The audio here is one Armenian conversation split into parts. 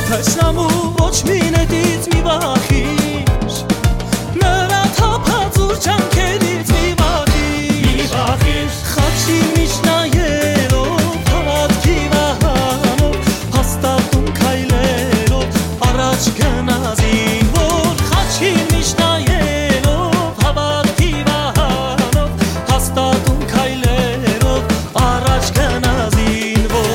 Թշնամու ոչ մինետից մի վախիր, նրա թափածուր ճանքերից մի վախիր, խաչի միշտ նայելով, հավատքի վահանով, հաստատում քայլելով, առաջ գնաց ինվոր, խաչի միշտ նայելով, հավատքի վահանով, հաստատում քայլելով, առաջ գնաց ինվոր.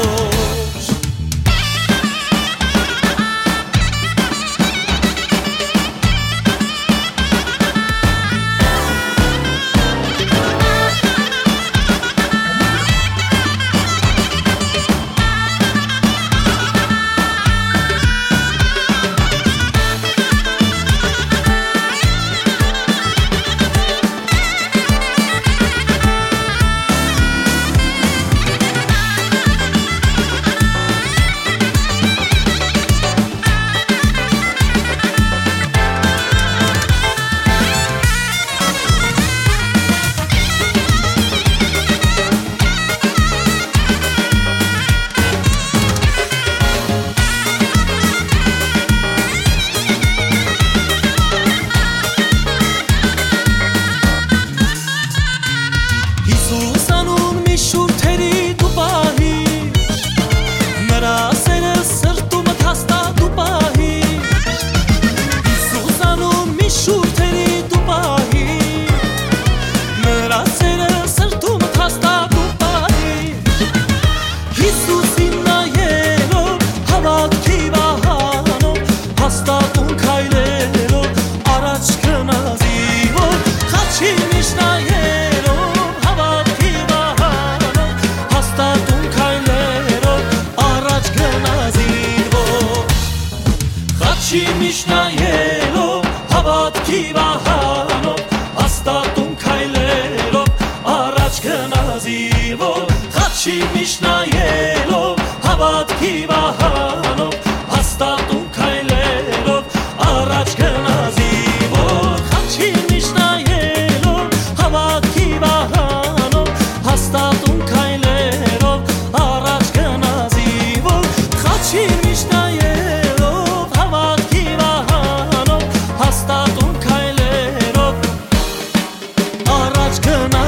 Միշտ նայելով, հավատքի վահանով, հաստատում քայլելով, առաջ գնաց ինվոր. Խաչի միշտ նայելով, հավատքի վահանով, հաստատում քայլելով, առաջ գնաց ինվոր. Խաչի միշտ նայելով, հավատքի վահանով, հաստատում քայլելով, առաջ գնաց ինվոր. Խաչի միշտ նայելով, հավատքի հաստատում քայլերով առաջ գնաց